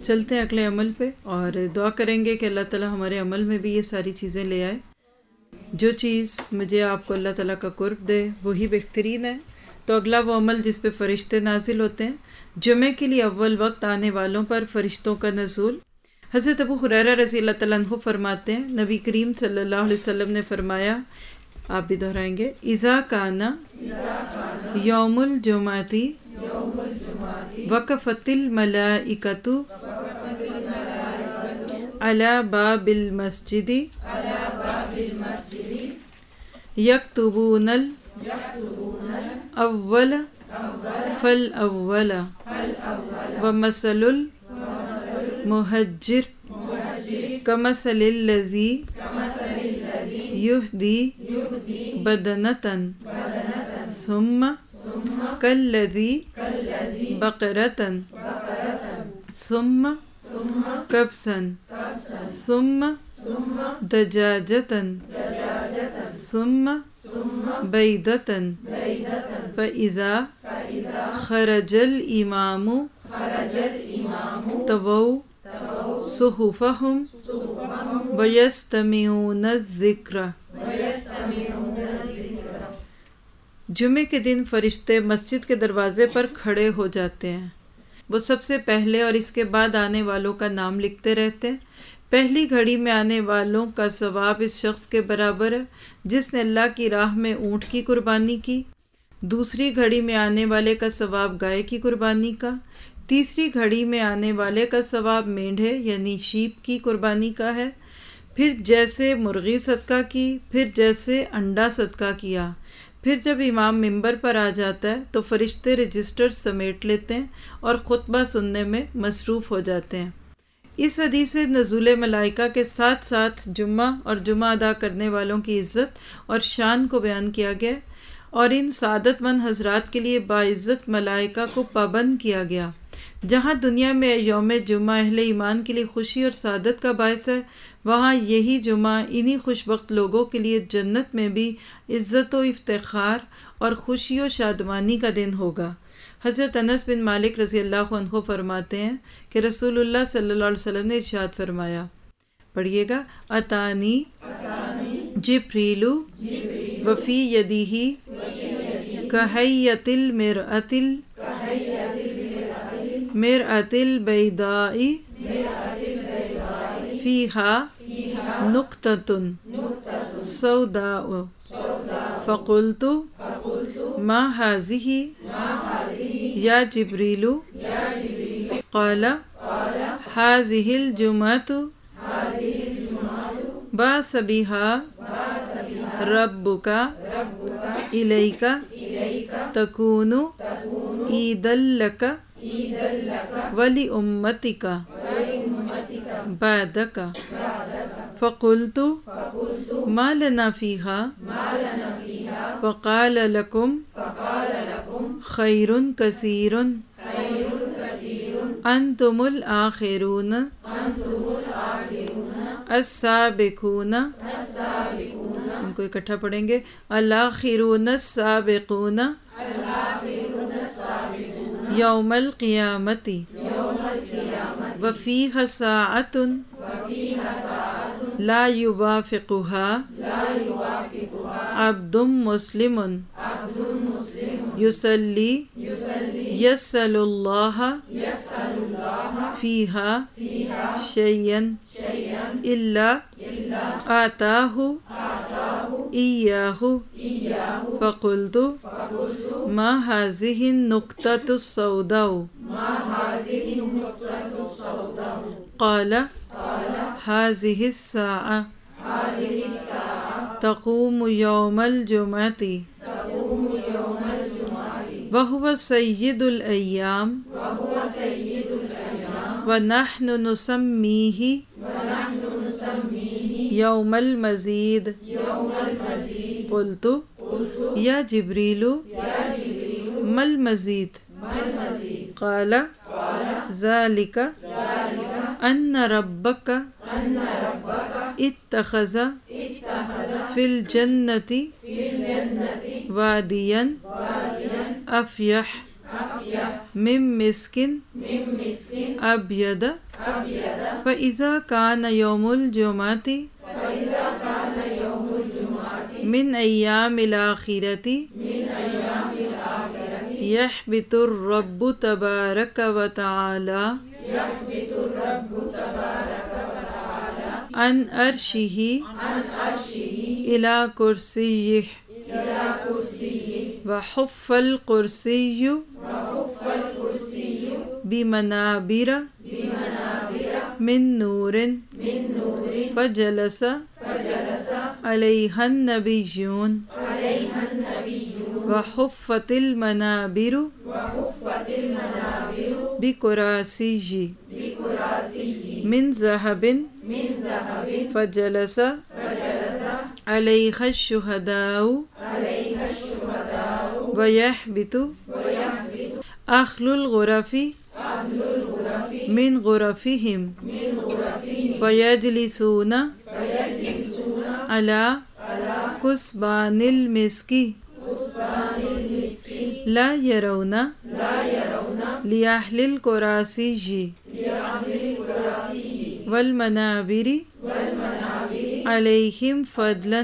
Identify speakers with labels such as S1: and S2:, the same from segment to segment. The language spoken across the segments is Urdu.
S1: چلتے ہیں اگلے عمل پہ اور دعا کریں گے کہ اللہ تعالیٰ ہمارے عمل میں بھی یہ ساری چیزیں لے آئے۔ جو چیز مجھے آپ کو اللہ تعالیٰ کا قرب دے وہی بہترین ہے۔ تو اگلا وہ عمل جس پہ فرشتے نازل ہوتے ہیں، جمعے کے لیے اول وقت آنے والوں پر فرشتوں کا نزول۔ حضرت ابو ہریرہ رضی اللہ تعالیٰ عنہ فرماتے ہیں، نبی کریم صلی اللہ علیہ وسلم نے فرمایا، آپ بھی دہرائیں گے، اذا کانا یوم الجمعتی وقفت الملائکۃ علی باب المسجد یکتبون الاول فالاول ومثل المہجر کمثل الذی یہدی بدنۃ ثم کالذی بقرۃ ثم کبسا ثم دجاجۃ ثم بیضۃ فإذا خرج الإمام طووا صحفهم ويستمعون الذکر۔ جمعے کے دن فرشتے مسجد کے دروازے پر کھڑے ہو جاتے ہیں، وہ سب سے پہلے اور اس کے بعد آنے والوں کا نام لکھتے رہتے ہیں۔ پہلی گھڑی میں آنے والوں کا ثواب اس شخص کے برابر ہے جس نے اللہ کی راہ میں اونٹ کی قربانی کی، دوسری گھڑی میں آنے والے کا ثواب گائے کی قربانی کا، تیسری گھڑی میں آنے والے کا ثواب مینڈھے یعنی شیپ کی قربانی کا ہے، پھر جیسے مرغی صدقہ کی، پھر جیسے انڈا صدقہ کیا۔ پھر جب امام ممبر پر آ جاتا ہے تو فرشتے رجسٹر سمیٹ لیتے ہیں اور خطبہ سننے میں مصروف ہو جاتے ہیں۔ اس حدیث نزول ملائکہ کے ساتھ ساتھ جمعہ اور جمعہ ادا کرنے والوں کی عزت اور شان کو بیان کیا گیا اور ان سعادت مند حضرات کے لیے باعزت ملائکہ کو پابند کیا گیا۔ جہاں دنیا میں یوم جمعہ اہل ایمان کے لیے خوشی اور سعادت کا باعث ہے، وہاں یہی جمعہ انہی خوش بخت لوگوں کے لیے جنت میں بھی عزت و افتخار اور خوشی و شادمانی کا دن ہوگا۔ حضرت انس بن مالک رضی اللہ عنہ فرماتے ہیں کہ رسول اللہ صلی اللہ علیہ وسلم نے ارشاد فرمایا، پڑھیے گا، اتانی جبریل وفی یدیہ کہیۃ المرأۃ البیضاء فیہا نقطۃ سوداء فقلت ما هذه یا جبریل قال هذه الجمعۃ بعث بها ربک الیک تکون عیدا لک ولامتک بعدک فقلت ما لنا فیہا فقال لکم خیر کثیر انتم الآخرون السابقون، ان کو اکٹھا پڑھیں گے، الآخرون السابقون یوم القیامت وفیہا ساعۃ لا یوافقها عبد مسلم یصلی یسأل اللہ فیہا شیئا الا آتاہ ایاہ فقلت ما هذه النقطۃ السوداء قال هذه الساعة تقوم يوم الجمعة وهو سيد الأيام ونحن نسميه يوم المزيد قلت يا جبريل ما المزيد قال ذلك أن ربك اتخذ في الجنة واديا أفيح من مسکن ابید فاذا کان یوم الجمعۃ من ایام الآخرۃ یحبط الرب تبارک و تعالی عن عرشہ الی کرسیہ وحف الکرسی بمنابر من نور فجلس علیہ النبیون وحفت المنابر بکراسی من ذہب فجلس علیہ الشہداء ویحبط اہل الغرف من غرفہم فیجلسون علی کثبان المسک لا یرون لأہل الکراسی والمنابر علیہم فضلا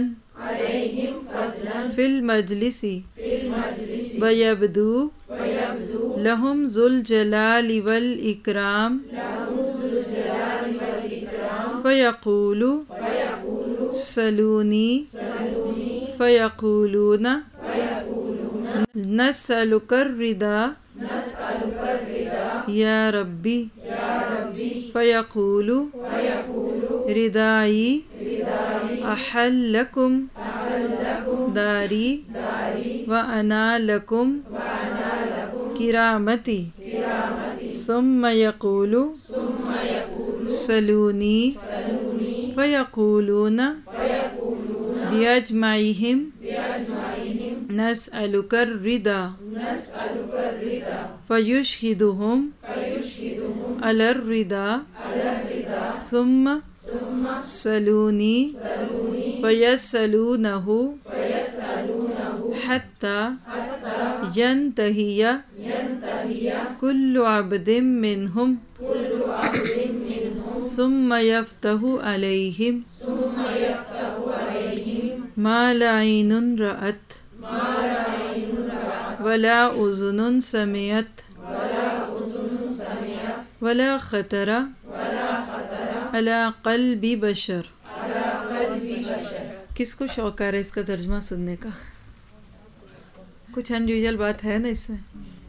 S1: فی المجلس ویبدو لہم ذو الجلال والإکرام فیقول سلونی فیقولون نسألک الرضا یا ربی فیقول ردائی احلکم داری وانا لکم کرامتی ثم یقول سلونی فیقولون بیجمعہم نسألک الرضا فیشہدہم علی الرضا ثم سلونی فیسألونہ حتی ینتہی کل عبد منہم ثم یفتح علیہم ما لا عین رأت ولا اذن سمعت ولا خطر علی قلب بشر۔ کس کو شوق آ رہا ہے اس کا ترجمہ سننے کا؟ کچھ انیوژل بات ہے نا اس میں،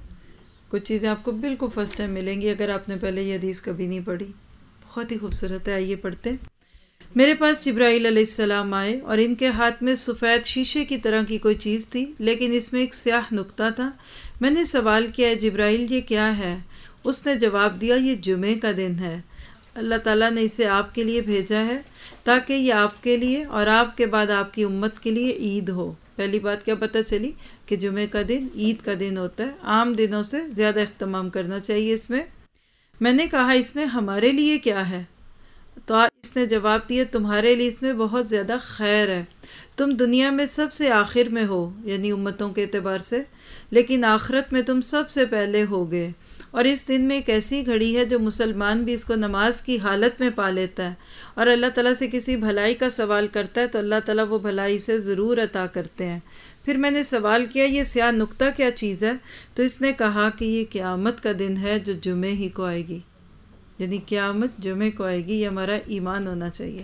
S1: کچھ چیزیں آپ کو بالکل فرسٹ ٹائم ملیں گی اگر آپ نے پہلے یہ حدیث کبھی نہیں پڑھی۔ بہت ہی خوبصورت ہے، آئیے پڑھتے۔ میرے پاس جبرائیل علیہ السلام آئے اور ان کے ہاتھ میں سفید شیشے کی طرح کی کوئی چیز تھی، لیکن اس میں ایک سیاہ نقطہ تھا۔ میں نے سوال کیا، جبرائیل یہ کیا ہے؟ اس نے جواب دیا، یہ جمعے کا دن ہے، اللہ تعالیٰ نے اسے آپ کے لیے بھیجا ہے تاکہ یہ آپ کے لیے اور آپ کے بعد آپ کی امت کے لیے عید ہو۔ پہلی بات کیا پتہ چلی کہ جمعے کا دن عید کا دن ہوتا ہے، عام دنوں سے زیادہ اہتمام کرنا چاہیے اس میں۔ میں نے کہا اس میں ہمارے لیے کیا ہے؟ تو اس نے جواب دیا، تمہارے لیے اس میں بہت زیادہ خیر ہے، تم دنیا میں سب سے آخر میں ہو، یعنی امتوں کے اعتبار سے، لیکن آخرت میں تم سب سے پہلے ہوگے۔ اور اس دن میں ایک ایسی گھڑی ہے جو مسلمان بھی اس کو نماز کی حالت میں پا لیتا ہے اور اللہ تعالیٰ سے کسی بھلائی کا سوال کرتا ہے تو اللہ تعالیٰ وہ بھلائی سے ضرور عطا کرتے ہیں۔ پھر میں نے سوال کیا یہ سیاہ نقطہ کیا چیز ہے؟ تو اس نے کہا کہ یہ قیامت کا دن ہے جو جمعے ہی کو آئے گی، یعنی قیامت جمعے کو آئے گی، یہ ہمارا ایمان ہونا چاہیے۔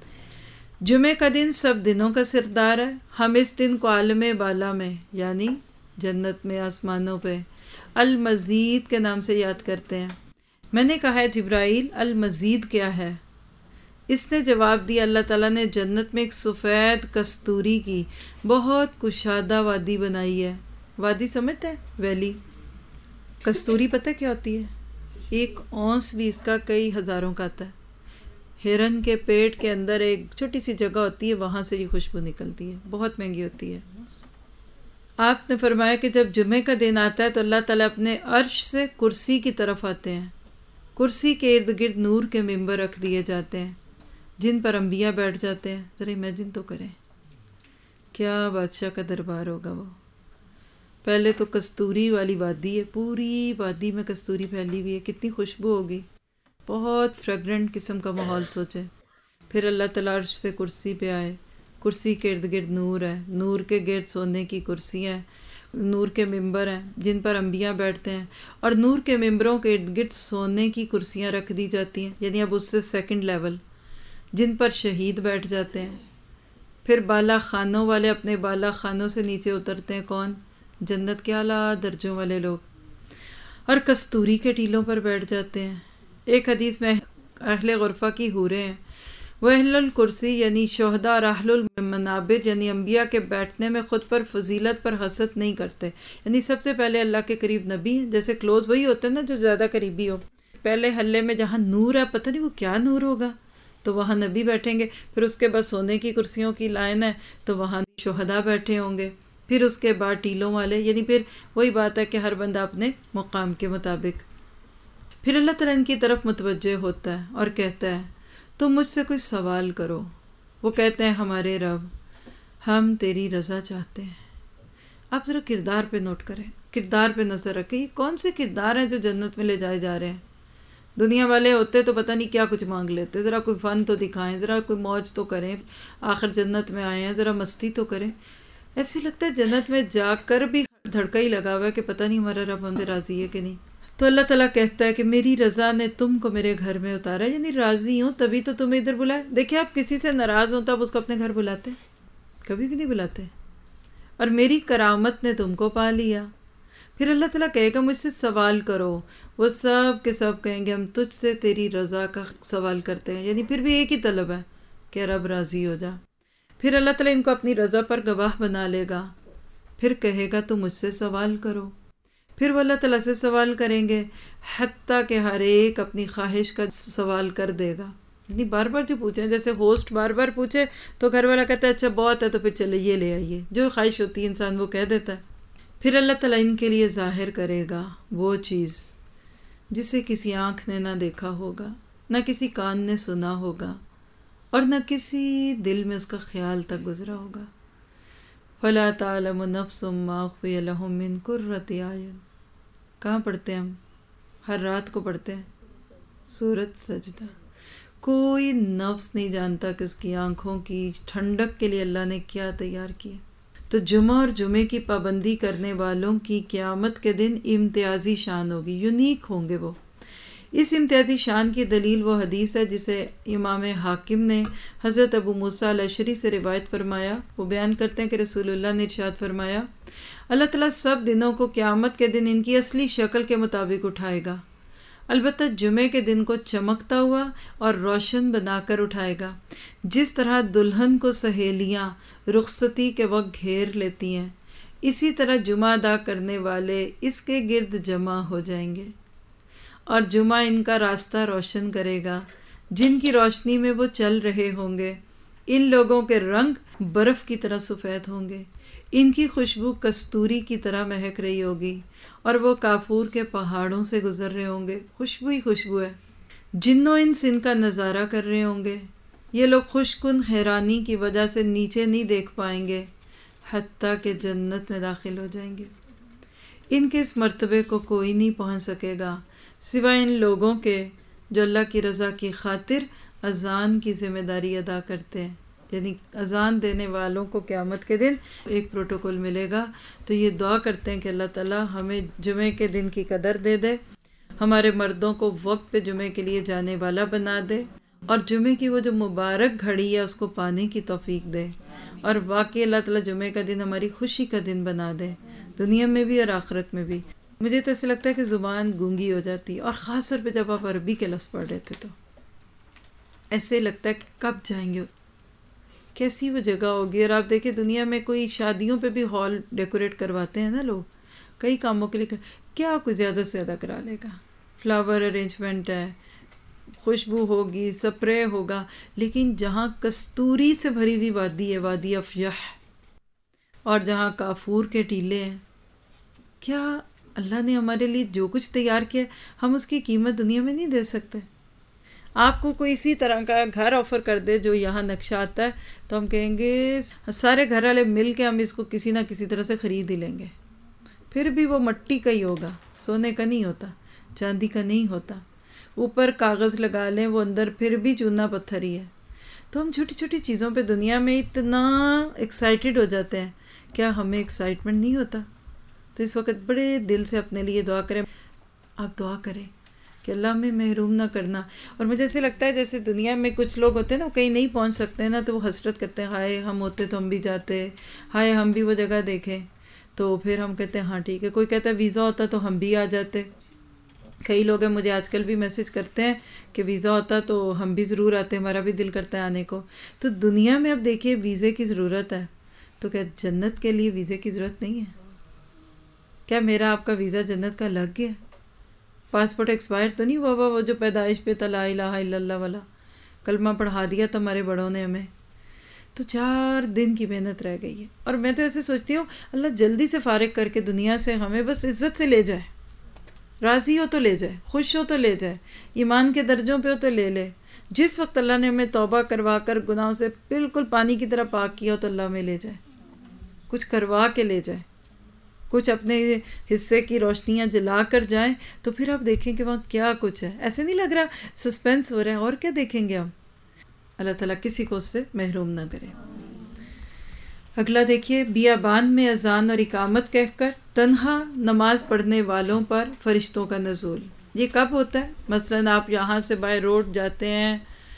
S1: جمعے کا دن سب دنوں کا سردار ہے، ہم اس دن کو عالم بالا میں یعنی جنت میں آسمانوں پہ المزید کے نام سے یاد کرتے ہیں۔ میں نے کہا ہے جبرائیل المزید کیا ہے؟ اس نے جواب دیا اللہ تعالیٰ نے جنت میں ایک سفید کستوری کی بہت کشادہ وادی بنائی ہے۔ وادی سمجھتے ہیں؟ ویلی۔ کستوری پتہ کیا ہوتی ہے؟ ایک اونس بھی اس کا کئی ہزاروں کا آتا ہے۔ ہرن کے پیٹ کے اندر ایک چھوٹی سی جگہ ہوتی ہے، وہاں سے یہ خوشبو نکلتی ہے، بہت مہنگی ہوتی ہے۔ آپ نے فرمایا کہ جب جمعے کا دن آتا ہے تو اللہ تعالیٰ اپنے عرش سے کرسی کی طرف آتے ہیں، کرسی کے ارد گرد نور کے ممبر رکھ دیے جاتے ہیں جن پر انبیاء بیٹھ جاتے ہیں۔ ذرا امیجن تو کریں کیا بادشاہ کا دربار ہوگا وہ۔ پہلے تو کستوری والی وادی ہے، پوری وادی میں کستوری پھیلی ہوئی ہے، کتنی خوشبو ہوگی، بہت فریگرنٹ قسم کا ماحول سوچے۔ پھر اللہ تعالیٰ عرش سے کرسی پہ آئے، کرسی کے ارد گرد نور ہے، نور کے گرد سونے کی کرسیاں ہیں، نور کے ممبر ہیں جن پر انبیاء بیٹھتے ہیں، اور نور کے ممبروں کے ارد گرد سونے کی کرسیاں رکھ دی جاتی ہیں، یعنی اب اس سے سیکنڈ لیول، جن پر شہید بیٹھ جاتے ہیں۔ پھر بالا خانوں والے اپنے بالا خانوں سے نیچے اترتے ہیں، کون؟ جنت کے اعلیٰ درجوں والے لوگ، اور کستوری کے ٹیلوں پر بیٹھ جاتے ہیں۔ ایک حدیث میں اہل غرفہ کی حوریں ہیں، وہ اہل الکرسی یعنی شہداء اور اہل المنابر یعنی انبیاء کے بیٹھنے میں خود پر فضیلت پر حسد نہیں کرتے، یعنی سب سے پہلے اللہ کے قریب نبی ہیں، جیسے کلوز وہی ہوتے ہیں نا جو زیادہ قریبی ہو۔ پہلے حلے میں جہاں نور ہے، پتہ نہیں وہ کیا نور ہوگا، تو وہاں نبی بیٹھیں گے، پھر اس کے بعد سونے کی کرسیوں کی لائن ہے تو وہاں شہداء بیٹھے ہوں گے، پھر اس کے بعد ٹیلوں والے، یعنی پھر وہی بات ہے کہ ہر بندہ اپنے مقام کے مطابق۔ پھر اللہ تعالیٰ ان کی طرف متوجہ ہوتا ہے اور کہتا ہے تم مجھ سے کوئی سوال کرو۔ وہ کہتے ہیں ہمارے رب ہم تیری رضا چاہتے ہیں۔ آپ ذرا کردار پہ نوٹ کریں، کردار پہ نظر رکھیں، یہ کون سے کردار ہیں جو جنت میں لے جائے جا رہے ہیں؟ دنیا والے ہوتے تو پتہ نہیں کیا کچھ مانگ لیتے، ذرا کوئی فن تو دکھائیں، ذرا کوئی موج تو کریں، آخر جنت میں آئے ہیں ذرا مستی تو کریں۔ ایسے لگتا ہے جنت میں جا کر بھی دھڑکا ہی لگا ہوا ہے کہ پتہ نہیں ہمارا رب ہم سے راضی ہے کہ نہیں۔ تو اللہ تعالیٰ کہتا ہے کہ میری رضا نے تم کو میرے گھر میں اتارا، یعنی راضی ہوں تبھی تو تمہیں ادھر بلائے۔ دیکھیں آپ کسی سے ناراض ہوں تب اس کو اپنے گھر بلاتے؟ کبھی بھی نہیں بلاتے۔ اور میری کرامت نے تم کو پا لیا۔ پھر اللہ تعالیٰ کہے گا مجھ سے سوال کرو، وہ سب کے سب کہیں گے ہم تجھ سے تیری رضا کا سوال کرتے ہیں، یعنی پھر بھی ایک ہی طلب ہے کہ رب راضی ہو جا۔ پھر اللہ تعالیٰ ان کو اپنی رضا پر گواہ بنا لے گا، پھر کہے گا تم مجھ سے سوال کرو۔ پھر وہ اللہ تعالیٰ سے سوال کریں گے حتیٰ کہ ہر ایک اپنی خواہش کا سوال کر دے گا، یعنی بار بار جو پوچھیں، جیسے ہوسٹ بار بار پوچھے تو گھر والا کہتا ہے اچھا بہت ہے تو پھر چلے یہ لے آئیے، جو خواہش ہوتی ہے انسان وہ کہہ دیتا ہے۔ پھر اللہ تعالیٰ ان کے لیے ظاہر کرے گا وہ چیز جسے کسی آنکھ نے نہ دیکھا ہوگا، نہ کسی کان نے سنا ہوگا، اور نہ کسی دل میں اس کا خیال تک گزرا ہوگا۔ فَلَا تَعْلَمُ نَفْسٌ مَّا أُخْفِيَ لَهُم مِّن قُرَّةِ أَعْيُنٍ۔ کہاں پڑھتے ہیں ہم؟ ہر رات کو پڑھتے ہیں سورۃ سجدہ۔ کوئی نفس نہیں جانتا کہ اس کی آنکھوں کی ٹھنڈک کے لیے اللہ نے کیا تیار کیا۔ تو جمعہ اور جمعے کی پابندی کرنے والوں کی قیامت کے دن امتیازی شان ہوگی، یونیک ہوں گے وہ۔ اس امتیازی شان کی دلیل وہ حدیث ہے جسے امام حاکم نے حضرت ابو موسیٰ الاشعری سے روایت فرمایا۔ وہ بیان کرتے ہیں کہ رسول اللہ نے ارشاد فرمایا اللہ تعالیٰ سب دنوں کو قیامت کے دن ان کی اصلی شکل کے مطابق اٹھائے گا، البتہ جمعے کے دن کو چمکتا ہوا اور روشن بنا کر اٹھائے گا، جس طرح دلہن کو سہیلیاں رخصتی کے وقت گھیر لیتی ہیں، اسی طرح جمعہ ادا کرنے والے اس کے گرد جمع ہو جائیں گے، اور جمعہ ان کا راستہ روشن کرے گا جن کی روشنی میں وہ چل رہے ہوں گے۔ ان لوگوں کے رنگ برف کی طرح سفید ہوں گے، ان کی خوشبو کستوری کی طرح مہک رہی ہوگی، اور وہ کافور کے پہاڑوں سے گزر رہے ہوں گے، خوشبو ہی خوشبو ہے۔ جنوں انس ان کا نظارہ کر رہے ہوں گے، یہ لوگ خوش کن حیرانی کی وجہ سے نیچے نہیں دیکھ پائیں گے حتیٰ کہ جنت میں داخل ہو جائیں گے۔ ان کے اس مرتبے کو کوئی نہیں پہنچ سکے گا سوائے ان لوگوں کے جو اللہ کی رضا کی خاطر اذان کی ذمہ داری ادا کرتے ہیں، یعنی اذان دینے والوں کو قیامت کے دن ایک پروٹوکول ملے گا۔ تو یہ دعا کرتے ہیں کہ اللہ تعالیٰ ہمیں جمعے کے دن کی قدر دے دے، ہمارے مردوں کو وقت پہ جمعے کے لیے جانے والا بنا دے، اور جمعے کی وہ جو مبارک گھڑی ہے اس کو پانے کی توفیق دے، اور واقعی اللہ تعالیٰ جمعے کا دن ہماری خوشی کا دن بنا دے، دنیا میں بھی اور آخرت میں بھی۔ مجھے تو ایسے لگتا ہے کہ زبان گونگی ہو جاتی ہے، اور خاص طور پہ جب آپ عربی کے لفظ پڑھ رہے تھے تو ایسے لگتا ہے کہ کب جائیں گے، کیسی وہ جگہ ہوگی۔ اور آپ دیکھیں دنیا میں کوئی شادیوں پہ بھی ہال ڈیکوریٹ کرواتے ہیں نا لوگ، کئی کاموں کے لیے، کیا کوئی زیادہ سے زیادہ کرا لے گا، فلاور ارینجمنٹ ہے، خوشبو ہوگی، سپرے ہوگا، لیکن جہاں کستوری سے بھری ہوئی وادی ہے، وادی افیح، اور جہاں کافور کے ٹیلے ہیں، کیا اللہ نے ہمارے لیے جو کچھ تیار کیا ہم اس کی قیمت دنیا میں نہیں دے سکتے۔ آپ کو کوئی اسی طرح کا گھر آفر کر دے جو یہاں نقشہ آتا ہے تو ہم کہیں گے سارے گھر والے مل کے ہم اس کو کسی نہ کسی طرح سے خرید ہی لیں گے، پھر بھی وہ مٹی کا ہی ہوگا، سونے کا نہیں ہوتا، چاندی کا نہیں ہوتا. اوپر کاغذ لگا لیں وہ اندر پھر بھی چونا پتھر ہی ہے. تو ہم چھوٹی چھوٹی چیزوں پہ دنیا میں اتنا ایکسائٹیڈ ہو جاتے ہیں، کیا ہمیں ایکسائٹمنٹ نہیں ہوتا؟ تو اس وقت بڑے دل سے اپنے لیے دعا کریں. آپ دعا کریں کہ اللہ ہمیں محروم نہ کرنا. اور مجھے ایسے لگتا ہے جیسے دنیا میں کچھ لوگ ہوتے ہیں نا، وہ کہیں نہیں پہنچ سکتے ہیں نا، تو وہ حسرت کرتے ہیں، ہائے ہم ہوتے تو ہم بھی جاتے، ہائے ہم بھی وہ جگہ دیکھیں. تو پھر ہم کہتے ہیں ہاں ٹھیک ہے. کوئی کہتا ہے ویزا ہوتا تو ہم بھی آ جاتے. کئی لوگ ہیں مجھے آج کل بھی میسج کرتے ہیں کہ ویزا ہوتا تو ہم بھی ضرور آتے، ہمارا بھی دل کرتا ہے آنے کو. تو دنیا میں اب دیکھیے ویزے کی ضرورت ہے، تو کیا جنت کے لیے ویزے کی ضرورت نہیں ہے؟ کیا میرا آپ کا ویزا جنت کا لگ گیا؟ پاسپورٹ ایکسپائر تو نہیں ہوا وہ جو پیدائش پہ لا الہ الا اللہ والا کلمہ پڑھا دیا تھا ہمارے بڑوں نے ہمیں. تو 4 دن کی محنت رہ گئی ہے. اور میں تو ایسے سوچتی ہوں اللہ جلدی سے فارغ کر کے دنیا سے ہمیں بس عزت سے لے جائے. راضی ہو تو لے جائے، خوش ہو تو لے جائے، ایمان کے درجوں پہ ہو تو لے لے. جس وقت اللہ نے ہمیں توبہ کروا کر گناہوں سے بالکل پانی کی طرح پاک کیا ہو تو اللہ ہمیں لے جائے، کچھ کروا کے لے جائے، کچھ اپنے حصے کی روشنیاں جلا کر جائیں. تو پھر آپ دیکھیں کہ وہاں کیا کچھ ہے. ایسے نہیں لگ رہا سسپینس ہو رہا ہے، اور کیا دیکھیں گے ہم. اللہ تعالیٰ کسی کو اس سے محروم نہ کرے. اگلا دیکھیے، بیابان میں اذان اور اقامت کہہ کر تنہا نماز پڑھنے والوں پر فرشتوں کا نزول. یہ کب ہوتا ہے؟ مثلاً آپ یہاں سے بائی روڈ جاتے ہیں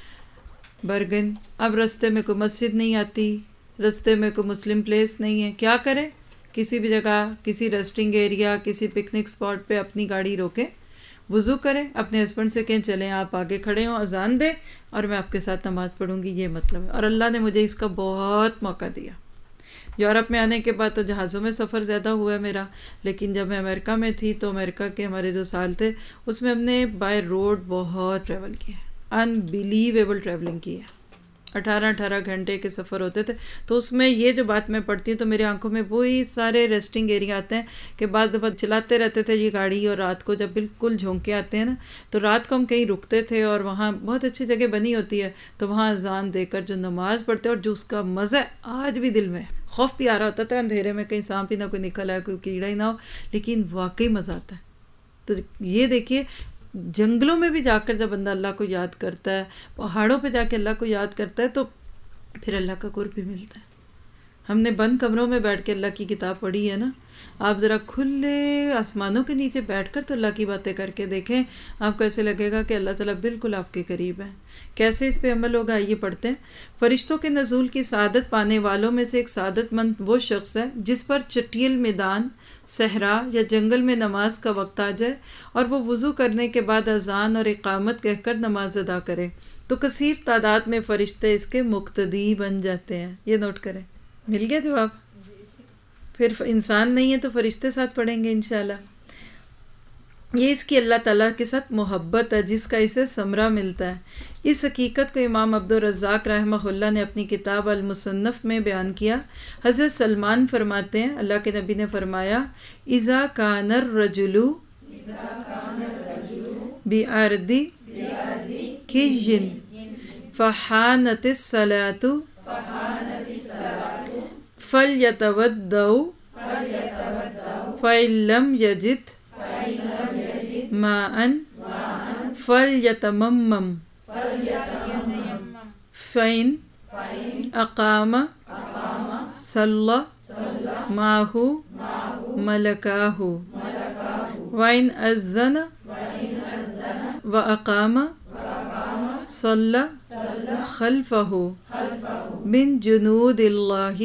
S1: برگن، اب رستے میں کوئی مسجد نہیں آتی، رستے میں کوئی مسلم پلیس نہیں ہے. کیا کریں؟ کسی بھی جگہ، کسی ریسٹنگ ایریا، کسی پکنک اسپاٹ پہ اپنی گاڑی روکیں، وضو کریں، اپنے ہسبینڈ سے کہیں چلیں آپ آگے کھڑے ہوں، اذان دیں اور میں آپ کے ساتھ نماز پڑھوں گی. یہ مطلب ہے. اور اللہ نے مجھے اس کا بہت موقع دیا. یورپ میں آنے کے بعد تو جہازوں میں سفر زیادہ ہوا ہے میرا، لیکن جب میں امریکہ میں تھی تو امریکہ کے ہمارے جو سال تھے اس میں ہم نے بائی روڈ بہت ٹریول کیا ہے، انبیلیویبل ٹریولنگ کی ہے. 18 گھنٹے کے سفر ہوتے تھے. تو اس میں یہ جو بات میں پڑھتی ہوں تو میری آنکھوں میں وہی سارے ریسٹنگ ایریا آتے ہیں کہ بعض دفعہ چلاتے رہتے تھے یہ گاڑی، اور رات کو جب بالکل جھونکے آتے ہیں نا تو رات کو ہم کہیں رکتے تھے اور وہاں بہت اچھی جگہ بنی ہوتی ہے تو وہاں اذان دے کر جو نماز پڑھتے اور جو اس کا مزہ ہے آج بھی دل میں. خوف بھی آ رہا ہوتا تھا اندھیرے میں کہیں سانپ ہی نہ کوئی نکل آئے، کوئی کیڑا ہی نہ ہو، لیکن واقعی مزہ آتا ہے. تو یہ دیکھیے جنگلوں میں بھی جا کر جب بندہ اللہ کو یاد کرتا ہے، پہاڑوں پہ جا کے اللہ کو یاد کرتا ہے تو پھر اللہ کا قرب بھی ملتا ہے. ہم نے بند کمروں میں بیٹھ کے اللہ کی کتاب پڑھی ہے نا، آپ ذرا کھلے آسمانوں کے نیچے بیٹھ کر تو اللہ کی باتیں کر کے دیکھیں، آپ کو ایسے لگے گا کہ اللہ تعالیٰ بالکل آپ کے قریب ہے. کیسے اس پہ عمل ہوگا آئیے پڑھتے ہیں. فرشتوں کے نزول کی سعادت پانے والوں میں سے ایک سعادت مند وہ شخص ہے جس پر چٹیل میدان، صحرا یا جنگل میں نماز کا وقت آ جائے اور وہ وضو کرنے کے بعد اذان اور اقامت کہہ کر نماز ادا کرے تو کثیر تعداد میں فرشتے اس کے مقتدی بن جاتے ہیں. یہ نوٹ کریں. مل گیا جواب؟ پھر انسان نہیں ہے تو فرشتے ساتھ پڑھیں گے انشاءاللہ. یہ اس کی اللہ تعالیٰ کے ساتھ محبت ہے جس کا اسے ثمرہ ملتا ہے. اس حقیقت کو امام عبدالرزاق رحمہ اللہ نے اپنی کتاب المصنف میں بیان کیا. حضرت سلمان فرماتے ہیں اللہ کے نبی نے فرمایا، اذا کان الرجل بِأَرْضِ کِجٍ فحانت الصلاۃ فلیتودع فإن لم یجد ماء فلیتممم فإن اقام صلی معہ ملکاہ وإن اذن وأقام صلی خلفہ من جنود اللہ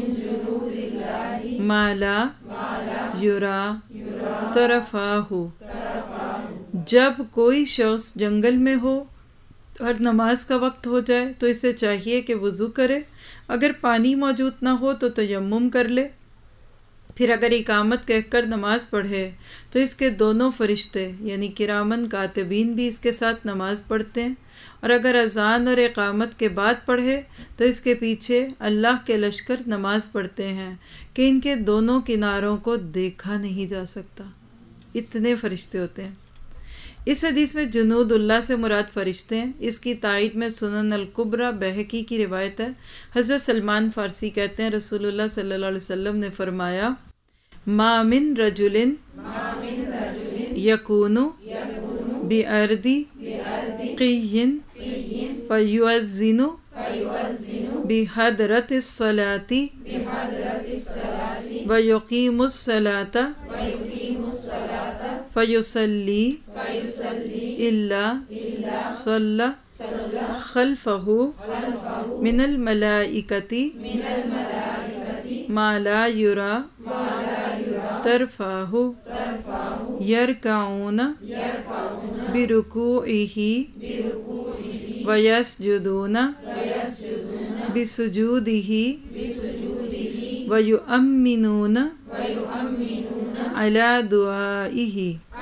S1: ما لا یری طرفاہ. جب کوئی شخص جنگل میں ہو اور نماز کا وقت ہو جائے تو اسے چاہیے کہ وضو کرے، اگر پانی موجود نہ ہو تو تیمم کر لے، پھر اگر اقامت کہہ کر نماز پڑھے تو اس کے دونوں فرشتے یعنی کرامن کاتبین بھی اس کے ساتھ نماز پڑھتے ہیں، اور اگر اذان اور اقامت کے بعد پڑھے تو اس کے پیچھے اللہ کے لشکر نماز پڑھتے ہیں کہ ان کے دونوں کناروں کو دیکھا نہیں جا سکتا. اتنے فرشتے ہوتے ہیں. اس حدیث میں جنود اللہ سے مراد فرشتے ہیں. اس کی تائید میں سنن الکبریٰ بہقی کی روایت ہے. حضرت سلمان فارسی کہتے ہیں رسول اللہ صلی اللہ علیہ وسلم نے فرمایا، ما من رجل یکون بأرض قی فیؤذن بحضرۃ الصلاۃ ویقیم الصلاۃ فیصلی الا صلی خلفہ من الملائکۃ ما لا یری ترفعہ یرکعون برکوعہ ویسجدون بسجودہ ویؤمنون علی دعائہ۔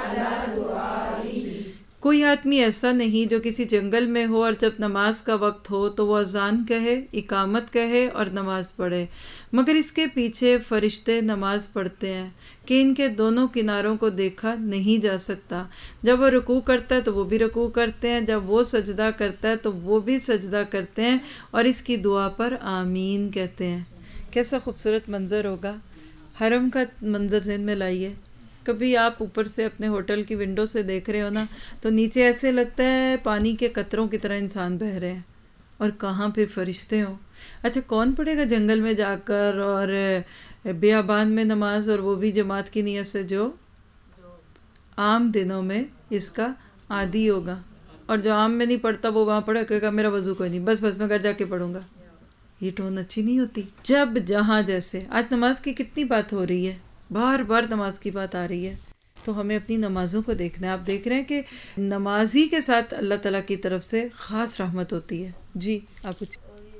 S1: کوئی آدمی ایسا نہیں جو کسی جنگل میں ہو اور جب نماز کا وقت ہو تو وہ اذان کہے، اقامت کہے اور نماز پڑھے، مگر اس کے پیچھے فرشتے نماز پڑھتے ہیں کہ ان کے دونوں کناروں کو دیکھا نہیں جا سکتا۔ جب وہ رکوع کرتا ہے تو وہ بھی رکوع کرتے ہیں، جب وہ سجدہ کرتا ہے تو وہ بھی سجدہ کرتے ہیں اور اس کی دعا پر آمین کہتے ہیں۔ کیسا خوبصورت منظر ہوگا، حرم کا منظر ذہن میں لائیے۔ کبھی آپ اوپر سے اپنے ہوٹل کی ونڈو سے دیکھ رہے ہو نا تو نیچے ایسے لگتا ہے پانی کے قطروں کی طرح انسان بہہ رہے ہیں، اور کہاں پھر فرشتے ہوں۔ اچھا کون پڑھے گا جنگل میں جا کر اور بیابان میں نماز، اور وہ بھی جماعت کی نیت سے، جو عام دنوں میں اس کا عادی ہوگا، اور جو عام میں نہیں پڑھتا وہ وہاں پڑھے کہے گا میرا وضو کوئی نہیں، بس میں گھر جا کے پڑھوں گا۔ یہ ٹون اچھی نہیں ہوتی۔ جب جہاں جیسے آج نماز کی کتنی بات ہو رہی ہے، بار بار نماز کی بات آ رہی ہے، تو ہمیں اپنی نمازوں کو دیکھنا ہے۔ آپ دیکھ رہے ہیں کہ نمازی کے ساتھ اللہ تعالیٰ کی طرف سے خاص رحمت ہوتی ہے۔ جی آپ کچھ۔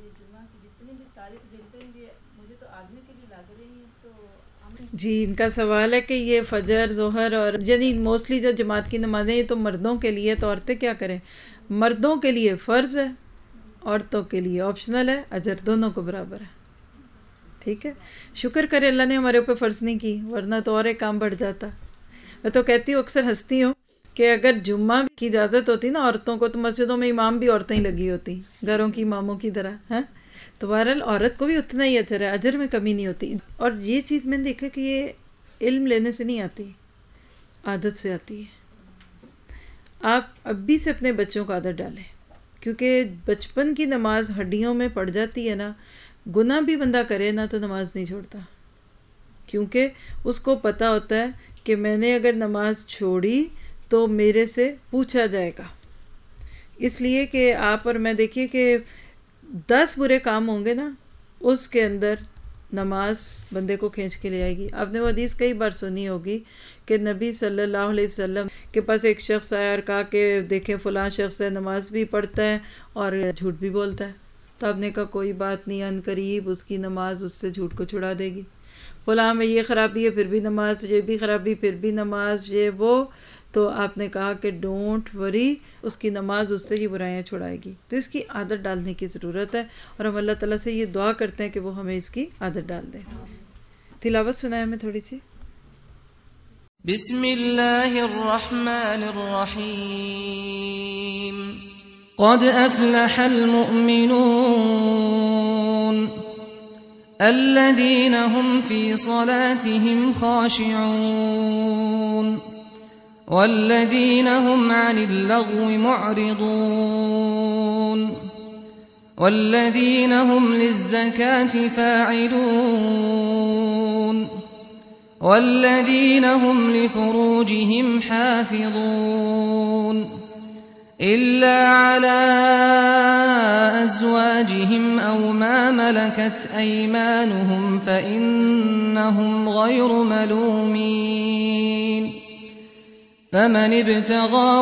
S1: جی ان کا سوال ہے کہ یہ فجر، ظہر اور یعنی موسٹلی جو جماعت کی نمازیں یہ تو مردوں کے لیے، تو عورتیں کیا کریں؟ مردوں کے لیے فرض ہے، عورتوں کے لیے آپشنل ہے، اجر دونوں کو برابر ہے۔ ٹھیک ہے، شکر کرے اللہ نے ہمارے اوپر فرض نہیں کی، ورنہ تو اور ایک کام بڑھ جاتا۔ میں تو کہتی ہوں، اکثر ہنستی ہوں کہ اگر جمعہ کی اجازت ہوتی نا عورتوں کو، تو مسجدوں میں امام بھی عورتیں ہی لگی ہوتی، گھروں کی اماموں کی طرح، ہاں۔ تو بہرحال عورت کو بھی اتنا ہی اجر ہے، اجر میں کمی نہیں ہوتی۔ اور یہ چیز میں نے دیکھا کہ یہ علم لینے سے نہیں آتی، عادت سے آتی ہے۔ آپ ابھی سے اپنے بچوں کو عادت ڈالیں، کیونکہ بچپن کی نماز ہڈیوں میں پڑ جاتی ہے نا، گناہ بھی بندہ کرے نا تو نماز نہیں چھوڑتا، کیونکہ اس کو پتہ ہوتا ہے کہ میں نے اگر نماز چھوڑی تو میرے سے پوچھا جائے گا۔ اس لیے کہ آپ اور میں دیکھیے کہ 10 برے کام ہوں گے نا، اس کے اندر نماز بندے کو کھینچ کے لے آئے گی۔ آپ نے وہ حدیث کئی بار سنی ہوگی کہ نبی صلی اللہ علیہ وسلم کے پاس ایک شخص آیا اور کہا کہ دیکھیں فلاں شخص ہے، نماز بھی پڑھتا ہے اور جھوٹ بھی بولتا ہے۔ تو آپ نے کہا کوئی بات نہیں، عن قریب اس کی نماز اس سے جھوٹ کو چھڑا دے گی۔ فلاں میں یہ خرابی ہے پھر بھی نماز، یہ بھی خرابی پھر بھی نماز، یہ وہ۔ تو آپ نے کہا کہ ڈونٹ وری، اس کی نماز اس سے یہ برائیاں چھڑائے گی۔ تو اس کی عادت ڈالنے کی ضرورت ہے، اور ہم اللہ تعالیٰ سے یہ دعا کرتے ہیں کہ وہ ہمیں اس کی عادت ڈال دیں۔ تلاوت سنائیں ہمیں تھوڑی سی۔
S2: بسم اللہ الرحمن الرحیم قد افلح المؤمنون الذين هم في صلاتهم خاشعون والذين هم عن اللغو معرضون والذين هم للزكاة فاعلون والذين هم لفروجهم حافظون إلا على أزواجهم أو ما ملكت أيمانهم فإنهم غير ملومين فمن ابتغى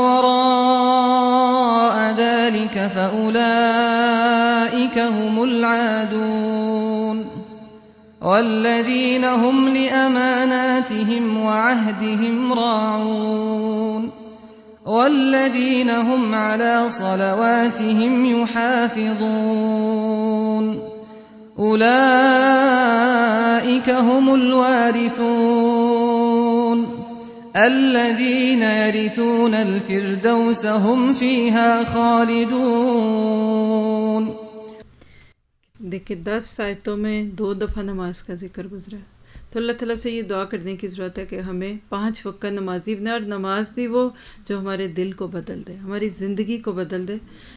S2: وراء ذلك فأولئك هم العادون والذين هم لأماناتهم وعهدهم راعون والذين هم على صلواتهم يحافظون أولئك هم الوارثون الذين يرثون الفردوس هم فيها خالدون۔
S1: دیکھیں 10 آیتوں میں 2 دفعہ نماز کا ذکر گزرا ہے، तो अल्लाह ताला से ये दुआ करने की ज़रूरत है कि हमें 5 वक्त का नमाजी बनाए, और नमाज भी वो जो हमारे दिल को बदल दे, हमारी ज़िंदगी को बदल दे।